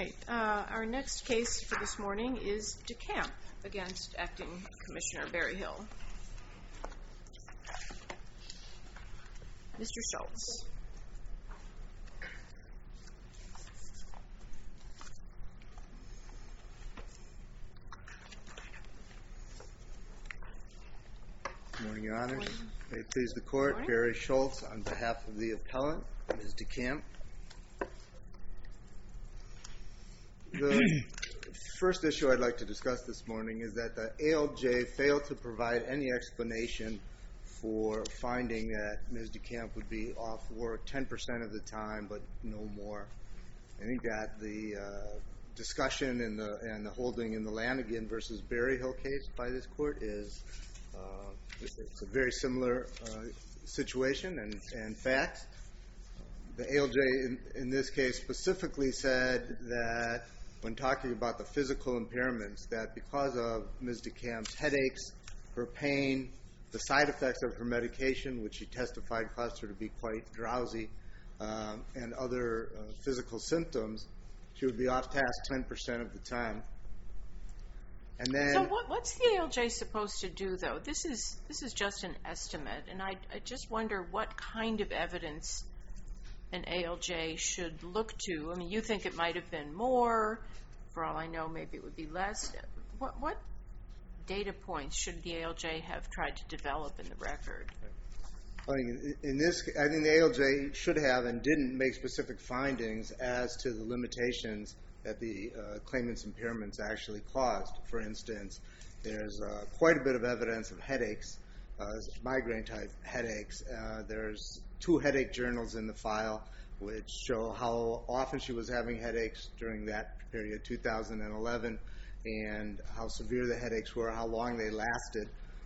right. Our next case for this morning is DeCamp against Acting Commissioner Berryhill. Mr. Schultz. Good morning, Your Honors. May it please the Court, Barry Schultz on behalf of the appellant, Ms. DeCamp. The first issue I'd like to discuss this morning is that the ALJ failed to provide any explanation for finding that Ms. DeCamp would be off work 10% of the time, but no more. I think that the discussion and the holding in the Lanigan v. Berryhill case by this Court is it's a very similar situation and fact. The ALJ in this case specifically said that when talking about the physical impairments, that because of Ms. DeCamp's headaches, her pain, the side effects of her medication, which she testified caused her to be quite drowsy, and other physical symptoms, she would be off task 10% of the time. And then, so what's the ALJ supposed to do, though? This is just an estimate, and I just wonder what kind of evidence an ALJ should look to. I mean, you think it might have been more. For all I know, maybe it would be less. What data points should the ALJ have tried to develop in the record? I think the ALJ should have and didn't make specific findings as to the limitations that the claimant's impairments actually caused. For instance, there's quite a bit of evidence of headaches, migraine-type headaches. There's 2 headache journals in the file which show how often she was having headaches during that period, 2011, and how severe the headaches were, how long they lasted.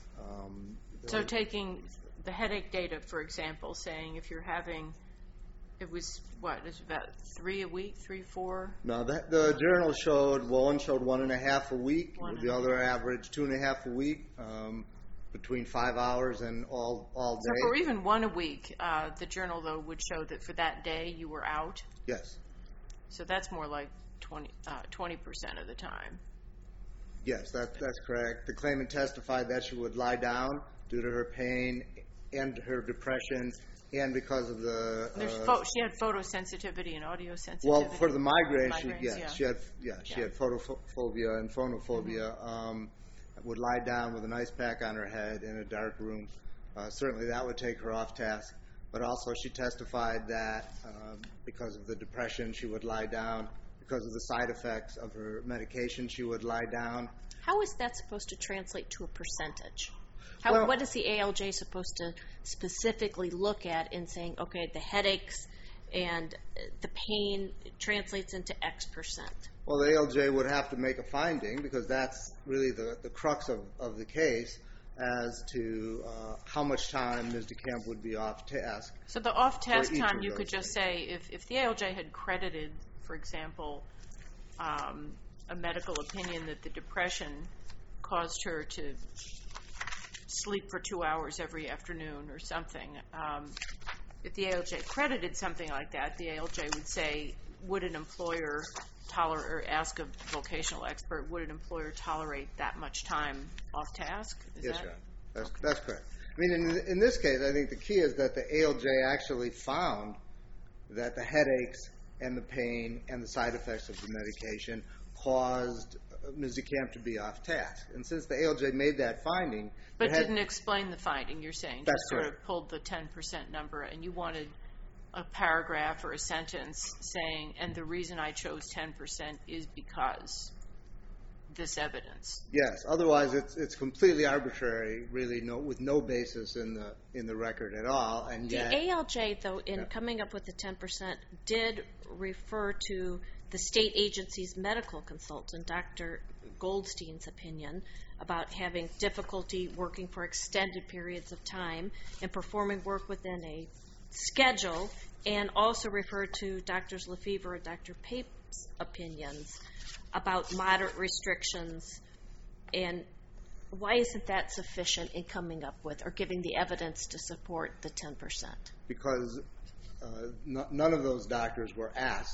So taking the headache data, for example, saying if you're having, it was about 3 a week, 3, 4? No, the journal showed 1.5 a week, the other average 2.5 a week, between 5 hours and all day. So for even 1 a week, the journal, though, would show that for that day you were out? Yes. So that's more like 20% of the time. Yes, that's correct. The claimant testified that she would lie down due to her pain and her depression, and because of the... she had photosensitivity and audio sensitivity. Well, for the migraine, she had photophobia and phonophobia. Would lie down with an ice pack on her head in a dark room. Certainly that would take her off task. But also she testified that because of the depression, she would lie down. Because of the side effects of her medication, she would lie down. How is that supposed to translate to a percentage? What is the ALJ supposed to specifically look at in saying, okay, the headaches and the pain translates into X percent? Well, the ALJ would have to make a finding, because that's really the crux of the case, as to how much time Ms. DeCamp would be off task. So the off-task time, you could just say, if the ALJ had credited, for example, a medical opinion that the depression caused her to sleep for 2 hours every afternoon or something, if the ALJ credited something like that, the ALJ would say, would an employer or ask a vocational expert, would an employer tolerate that much time off task? Yes, sir. That's correct. I mean, in this case, I think the key is that the ALJ actually found that the headaches and the pain and the side effects of the medication caused Ms. DeCamp to be off task. And since the ALJ made that finding... But didn't explain the finding, you're saying? That's just sort of pulled the 10% number, and you wanted a paragraph or a sentence saying, and the reason I chose 10% is because this evidence. Yes, otherwise it's completely arbitrary, really, with no basis in the record at all. And the ALJ, though, in coming up with the 10%, did refer to the state agency's medical consultant, Dr. Goldstein's opinion, about having difficulty working for extended periods of time and performing work within a schedule, and also referred to Drs. Lefevre and Dr. Pape's opinions about moderate restrictions. And why isn't that sufficient in coming up with or giving the evidence to support the 10%? Because none of those doctors were asked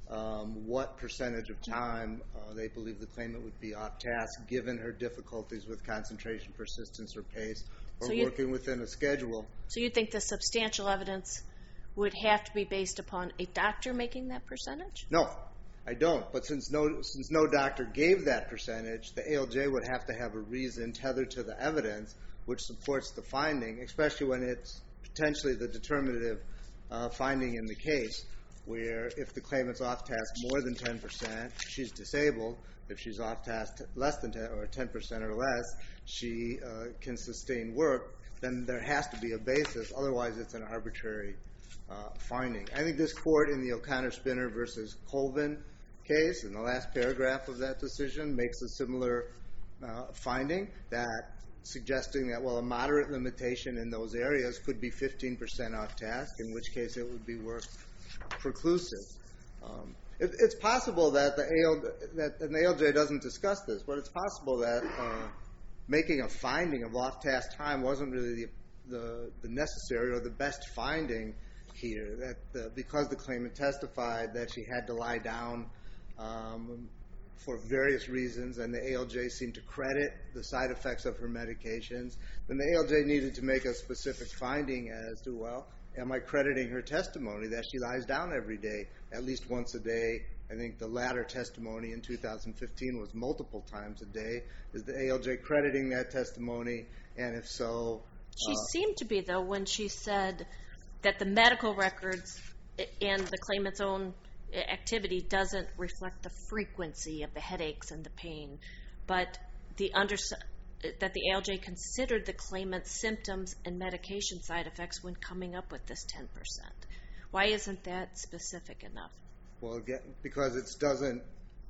what percentage of time they believe the claimant would be off task given her difficulties with concentration, persistence, or pace, or working within a schedule. So you think the substantial evidence would have to be based upon a doctor making that percentage? No, I don't. But since no doctor gave that percentage, the ALJ would have to have a reason tethered to the evidence which supports the finding, especially when it's potentially the determinative finding in the case, where if the claimant's off task more than 10%, she's disabled. If she's off task less than 10 or 10% or less, she can sustain work. Then there has to be a basis. Otherwise, it's an arbitrary finding. I think this court in the O'Connor-Spinner versus Colvin case, in the last paragraph of that decision, makes a similar finding, that suggesting that, well, a moderate limitation in those areas could be 15% off task, in which case it would be work preclusive. It's possible that the ALJ doesn't discuss this, but it's possible that making a finding of off-task time wasn't really the necessary or the best finding here, that because the claimant testified that she had to lie down for various reasons, and the ALJ seemed to credit the side effects of her medications, then the ALJ needed to make a specific finding as to, well, am I crediting her testimony that she lies down every day, at least once a day? I think the latter testimony in 2015 was multiple times a day. Is the ALJ crediting that testimony? And if so... She seemed to be, though, when she said that the medical records and the claimant's own activity doesn't reflect the frequency of the headaches and the pain, but that the ALJ considered the claimant's symptoms and medication side effects when coming up with this 10%. Why isn't that specific enough? Well, again, because it doesn't,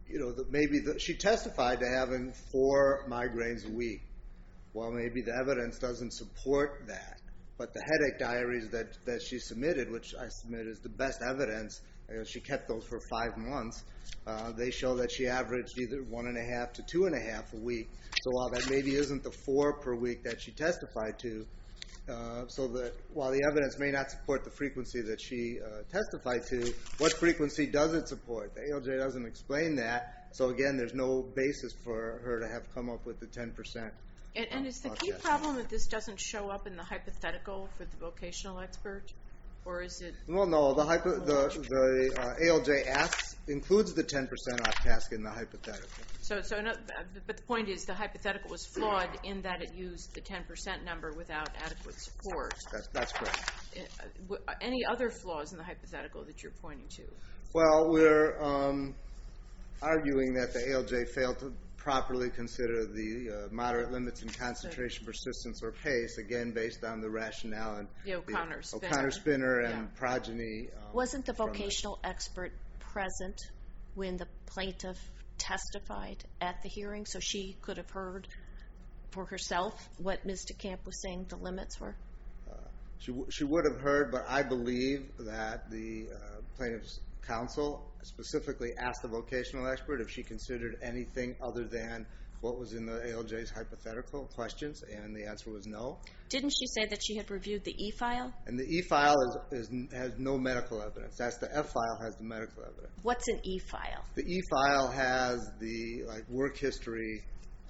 she testified to having 4 migraines a week. Well, maybe the evidence doesn't support that, but the headache diaries that she submitted, which I submit as the best evidence, she kept those for 5 months, they show that she averaged either 1.5 to 2.5 a week. So while that maybe isn't the 4 per week that she testified to, so that while the evidence may not support the frequency that she testified to, what frequency does it support? The ALJ doesn't explain that. So again, there's no basis for her to have come up with the 10%. And is the key problem that this doesn't show up in the hypothetical for the vocational expert? Or is it... Well, no, the ALJ includes the 10% off task in the hypothetical. But the point is the hypothetical was flawed in that it used the 10% number without adequate support. That's correct. Any other flaws in the hypothetical that you're pointing to? Well, we're arguing that the ALJ failed to properly consider the moderate limits in concentration, persistence, or pace, again, based on the rationale and the O'Connor-Spinner. O'Connor-Spinner and progeny. Wasn't the vocational expert present when the plaintiff testified at the hearing, so she could have heard for herself what Ms. DeCamp was saying the limits were? She would have heard, but I believe that the plaintiff's counsel specifically asked the vocational expert if she considered anything other than what was in the ALJ's hypothetical questions, and the answer was no. Didn't she say that she had reviewed the E-file? And the E-file has no medical evidence. That's the F-file has the medical evidence. What's an E-file? The E-file has the work history,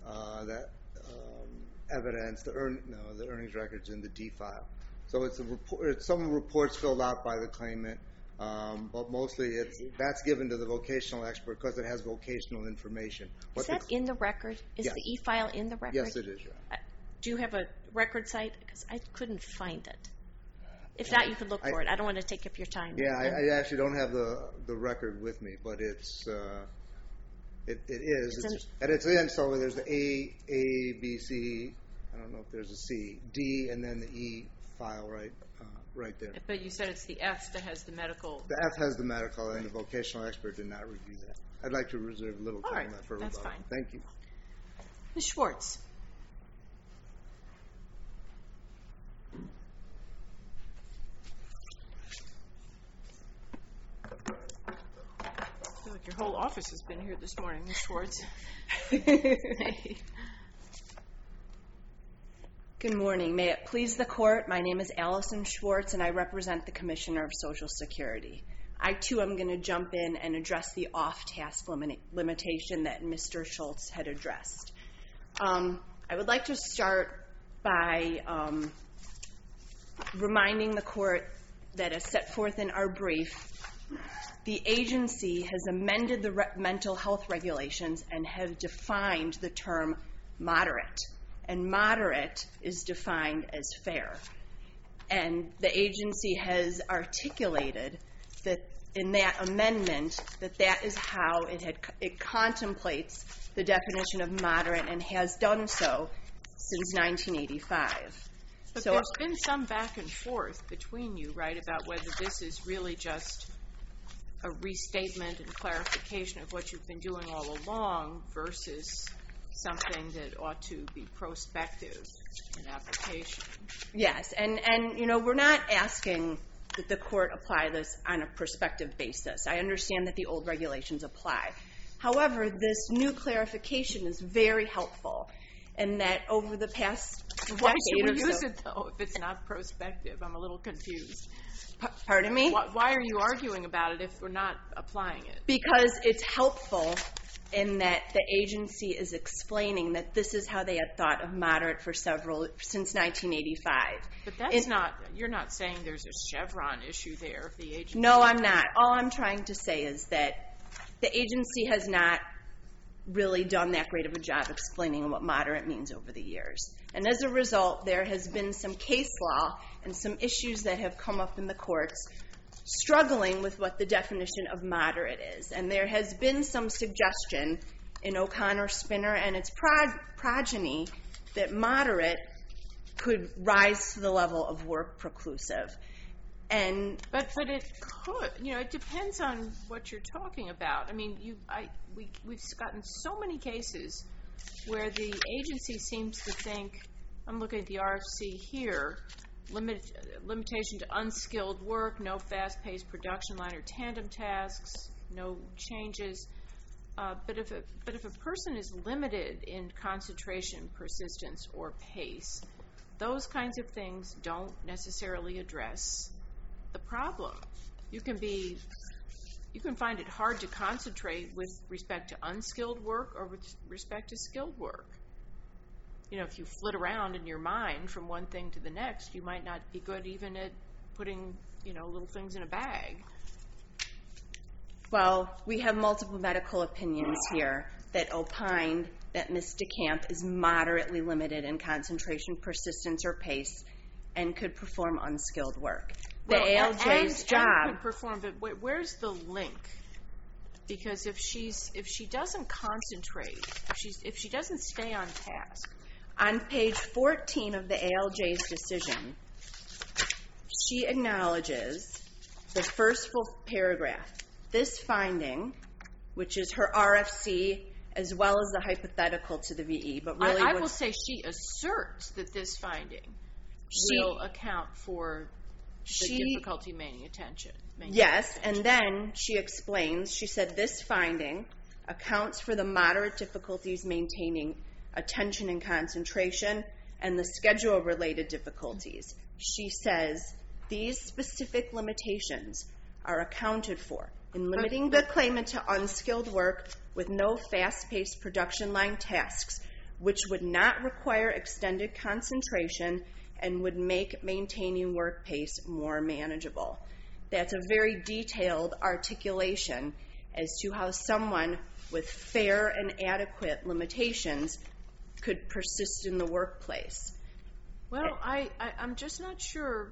evidence, the earnings records in the D-file. So it's some reports filled out by the claimant, but mostly that's given to the vocational expert because it has vocational information. Is that in the record? Is the E-file in the record? Yes, it is. Do you have a record site? Because I couldn't find it. If not, you could look for it. I don't want to take up your time. Yeah, I actually don't have the record with me, but it is. And it's in, so there's the A, B, C, I don't know if there's a C, D, and then the E file right there. But you said it's the F that has the medical. The F has the medical, and the vocational expert did not review that. I'd like to reserve a little time for rebuttal. That's fine. Thank you. Ms. Schwartz. I feel like your whole office has been here this morning, Ms. Schwartz. Good morning. May it please the court, my name is Allison Schwartz, and I represent the Commissioner of Social Security. I too am going to jump in and address the off-task limitation that Mr. Schultz had addressed. I would like to start by reminding the court that, as set forth in our brief, the agency has amended the mental health regulations and have defined the term moderate. And moderate is defined as fair. And the agency has articulated that in that amendment that is how it contemplates the definition of moderate and has done so since 1985. But there's been some back and forth between you, right, about whether this is really just a restatement and clarification of what you've been doing all along versus something that ought to be prospective in application. Yes, and we're not asking that the court apply this on a prospective basis. I understand that the old regulations apply. However, this new clarification is very helpful in that over the past decade Why should we or use so, it, though, if it's not prospective? I'm a little confused. Pardon me? Why are you arguing about it if we're not applying it? Because it's helpful in that the agency is explaining that this is how they had thought of moderate since 1985. But that's you're not saying there's a Chevron issue there if the agency... No, I'm not. All I'm trying to say is that the agency has not really done that great of a job explaining what moderate means over the years. And as a result, there has been some case law and some issues that have come up in the courts struggling with what the definition of moderate is. And there has been some suggestion in O'Connor-Spinner and its progeny that moderate could rise to the level of work preclusive. But it could. It depends on what you're talking about. I mean, we've gotten so many cases where the agency seems to think, I'm looking at the RFC here, limitation to unskilled work, no fast-paced production line or tandem tasks, no changes. But if a person is limited in concentration, persistence, or pace, those kinds of things don't necessarily address the problem. You can find it hard to concentrate with respect to unskilled work or with respect to skilled work. If you flit around in your mind from one thing to the next, you might not be good even at putting, little things in a bag. Well, we have multiple medical opinions here that opined that Ms. DeCamp is moderately limited in concentration, persistence, or pace and could perform unskilled work. The ALJ's job... And could perform, but where's the link? Because if she doesn't concentrate, if she doesn't stay on task... On page 14 of the ALJ's decision, she acknowledges the first full paragraph. This finding, which is her RFC as well as the hypothetical to the VE, but really... I will say she asserts that this finding will account for the difficulty maintaining attention. Yes, and then she explains, she said this finding accounts for the moderate difficulties maintaining attention and concentration and the schedule-related difficulties. She says these specific limitations are accounted for in limiting the claimant to unskilled work with no fast-paced production line tasks, which would not require extended concentration and would make maintaining work pace more manageable. That's a very detailed articulation as to how someone with fair and adequate limitations could persist in the workplace. Well, I'm just not sure.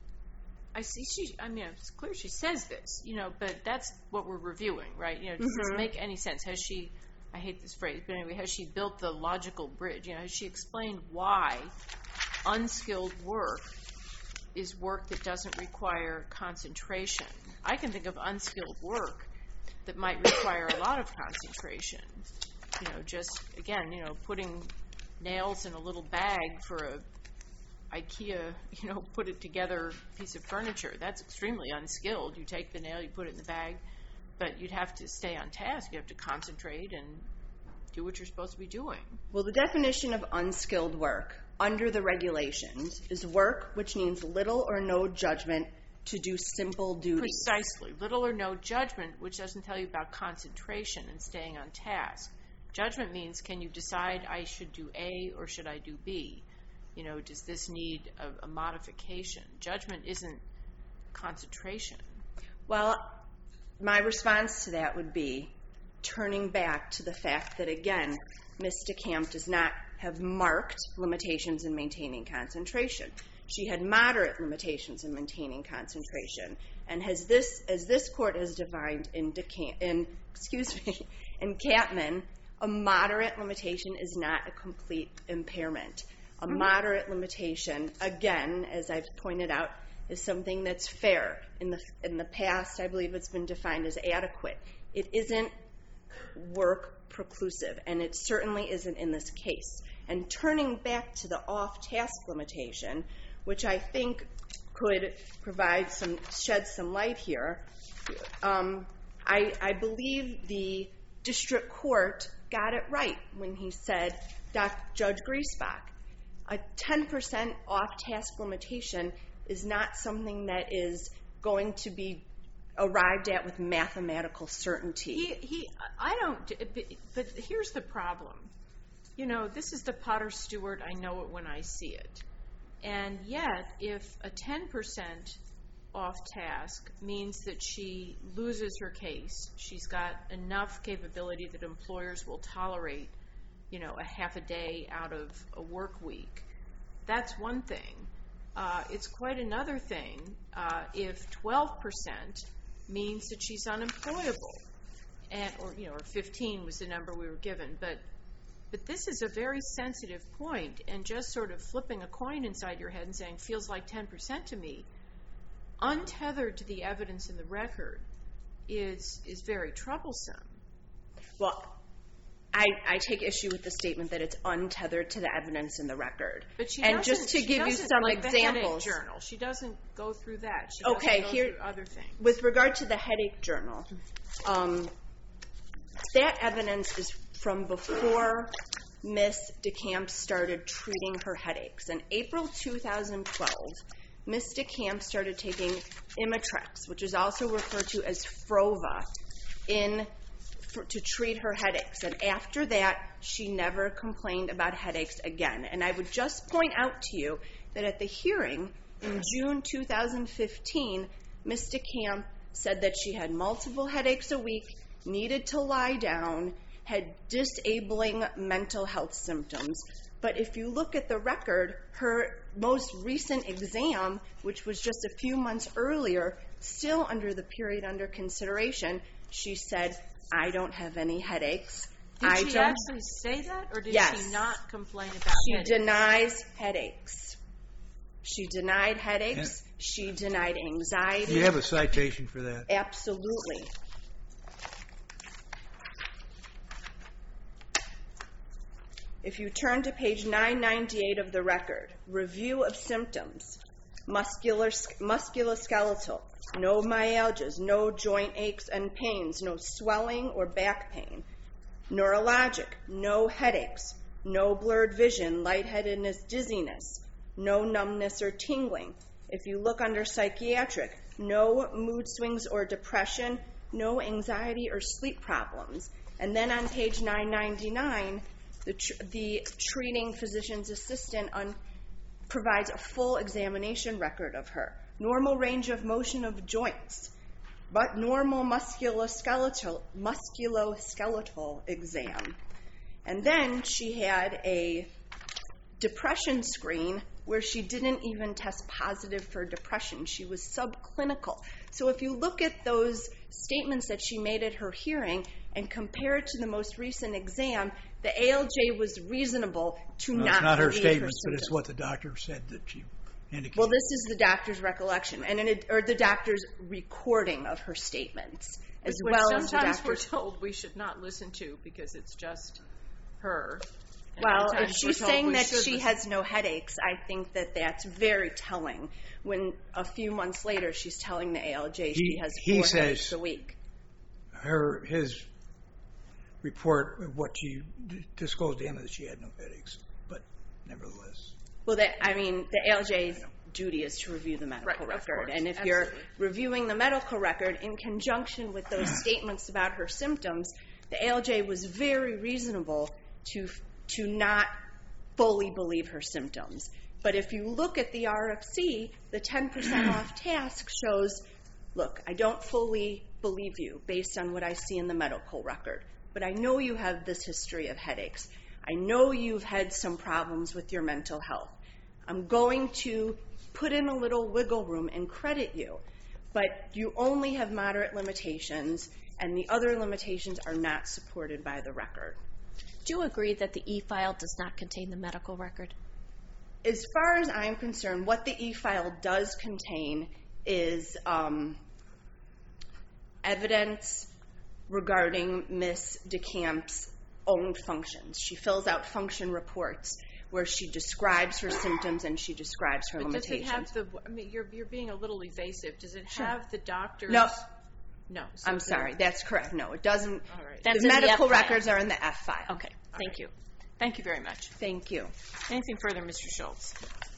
It's clear she says this, but that's what we're reviewing, right? Does this make any sense? Has she, I hate this phrase, but anyway, has she built the logical bridge? Has she explained why unskilled work is work that doesn't require concentration? I can think of unskilled work that might require a lot of concentration. Putting nails in a little bag for a IKEA, put it together piece of furniture. That's extremely unskilled. You take the nail, you put it in the bag, but you'd have to stay on task. You have to concentrate and do what you're supposed to be doing. Well, the definition of unskilled work under the regulations is work which needs little or no judgment, to do simple duties. Precisely. Little or no judgment, which doesn't tell you about concentration and staying on task. Judgment means, can you decide I should do A or should I do B? Does this need a modification? Judgment isn't concentration. Well, my response to that would be turning back to the fact that, again, Ms. DeCamp does not have marked limitations in maintaining concentration. She had moderate limitations in maintaining concentration. And as this court has defined in Catman, a moderate limitation is not a complete impairment. A moderate limitation, again, as I've pointed out, is something that's fair. In the past, I believe it's been defined as adequate. It isn't work preclusive, and it certainly isn't in this case. And turning back to the off-task limitation, which I think could shed some light here, I believe the district court got it right when he said, Judge Griesbach, a 10% off-task limitation is not something that is going to be arrived at with mathematical certainty. But here's the problem. This is the Potter Stewart, I know it when I see it. And yet, if a 10% off-task means that she loses her case, she's got enough capability that employers will tolerate, a half a day out of a work week, that's one thing. It's quite another thing if 12% means that she's unemployable, or 15 was the number we were given. But this is a very sensitive point, and just sort of flipping a coin inside your head and saying, feels like 10% to me, untethered to the evidence in the record, is very troublesome. Well, I take issue with the statement that it's untethered to the evidence in the record. But she and doesn't, just to give you some like examples, the headache journal. She doesn't go through that. She doesn't go through other things. With regard to the headache journal, that evidence is from before Ms. DeCamp started treating her headaches. In April 2012, Ms. DeCamp started taking Imitrex, which is also referred to as Frova, to treat her headaches. And after that, she never complained about headaches again. And I would just point out to you that at the hearing in June 2015, Ms. DeCamp said that she had multiple headaches a week, needed to lie down, had disabling mental health symptoms. But if you look at the record, her most recent exam, which was just a few months earlier, still under the period under consideration, she said, I don't have any headaches. Did she actually say that, or did she not complain about headaches? She denies headaches. She denied headaches. She denied anxiety. Do you have a citation for that? Absolutely. If you turn to page 998 of the record, review of symptoms, musculoskeletal, no myalgias, no joint aches and pains, no swelling or back pain, neurologic, no headaches, no blurred vision, lightheadedness, dizziness, no numbness or tingling. If you look under psychiatric, no mood swings or depression, no anxiety or sleep problems. And then on page 999, the treating physician's assistant provides a full examination record of her. Normal range of motion of joints, but normal musculoskeletal exam. And then she had a depression screen where she didn't even test positive for depression. She was subclinical. So if you look at those statements that she made at her hearing and compare it to the most recent exam, the ALJ was reasonable to not believe her symptoms. It's not her statements, but it's what the doctor said that she indicated. Well, this is the doctor's recollection, or the doctor's recording of her statements, as well as the doctor's... Sometimes we're told we should not listen to because it's just her. Well, if she's saying that she has no headaches, I think that that's very telling when a few months later she's telling the ALJ she has 4 headaches a week. His report of what she disclosed to him that she had no headaches, but nevertheless. Well, the ALJ duty is to review the medical Right, of record. course, And if absolutely. you're reviewing the medical record in conjunction with those statements about her symptoms, the ALJ was very reasonable to not fully believe her symptoms. But if you look at the RFC, the 10% off task shows, look, I don't fully believe you based on what I see in the medical record, but I know you have this history of headaches. I know you've had some problems with your mental health. I'm going to put in a little wiggle room and credit you, but you only have moderate limitations, and the other limitations are not supported by the record. Do you agree that the e-file does not contain the medical record? As far as I'm concerned, what the e-file does contain is evidence regarding Ms. DeCamp's own functions. She fills out function reports where she describes her symptoms and she describes her limitations. Does it have the, I mean, you're being a little evasive. Does it have the doctor's? No. No. So I'm sorry, that's correct. No, it doesn't. All right. That's the in the medical F-file. records are in the F file. Okay, thank you. Thank you very much. Thank you. Anything further, Mr. Schultz?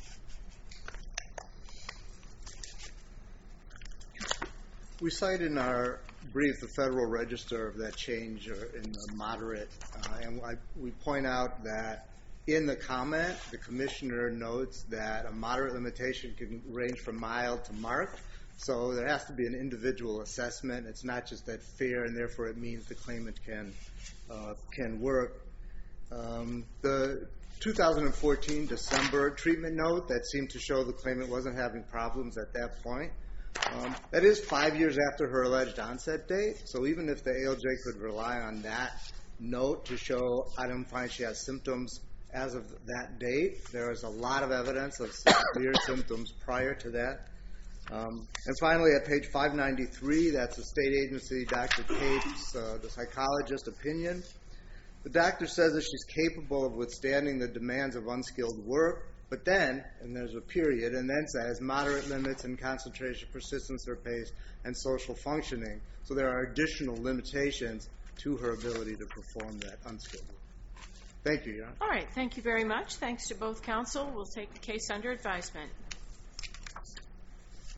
We cite in our brief the Federal Register of that change in the moderate, and we point out that in the comment, the commissioner notes that a moderate limitation can range from mild to marked, so there has to be an individual assessment. It's not just that fair, and therefore it means the claimant can work. The 2014 December treatment note that seemed to show the claimant wasn't having problems at that point. That is 5 years after her alleged onset date, so even if the ALJ could rely on that note to show I don't find she has symptoms as of that date, there is a lot of evidence of severe symptoms prior to that. And finally, at page 593, that's the state agency, Dr. Cape's, the psychologist opinion. The doctor says that she's capable of withstanding the demands of unskilled work, but then, and there's a period, and then says moderate limits in concentration, persistence, or pace, and social functioning. So there are additional limitations to her ability to perform that unskilled work. Thank you, Your Honor. All right. Thank you very much. Thanks to both counsel. We'll take the case under advisement.